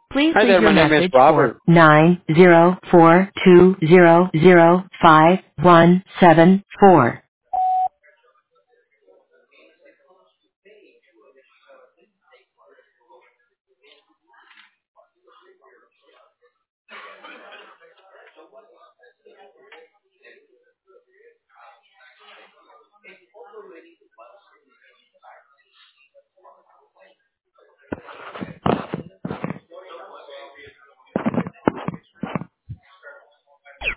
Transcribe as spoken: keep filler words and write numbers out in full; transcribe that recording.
Please Hi leave there, your my name is message for Robert. nine zero four two zero zero five one seven four.